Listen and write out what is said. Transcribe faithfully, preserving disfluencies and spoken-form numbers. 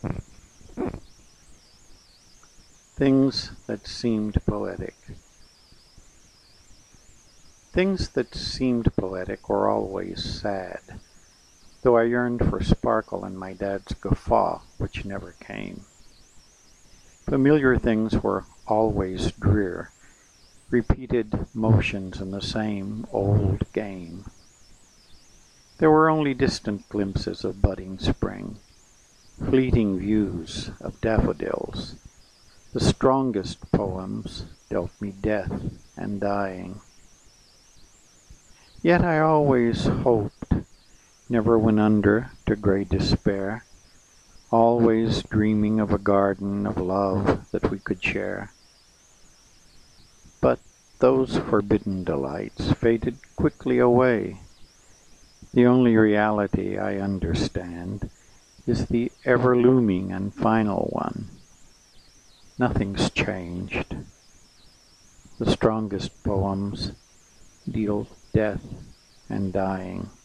Things that seemed poetic. Things that seemed poetic were always sad, though I yearned for sparkle in my dad's guffaw, which never came. Familiar things were always drear, repeated motions in the same old game. There were only distant glimpses of budding spring, fleeting views of daffodils. The strongest poems dealt me death and dying. Yet I always hoped, never went under to grey despair, always dreaming of a garden of love that we could share. But those forbidden delights faded quickly away. The only reality I understand is the ever-looming and final one. Nothing's changed. The strongest poems deal death and dying.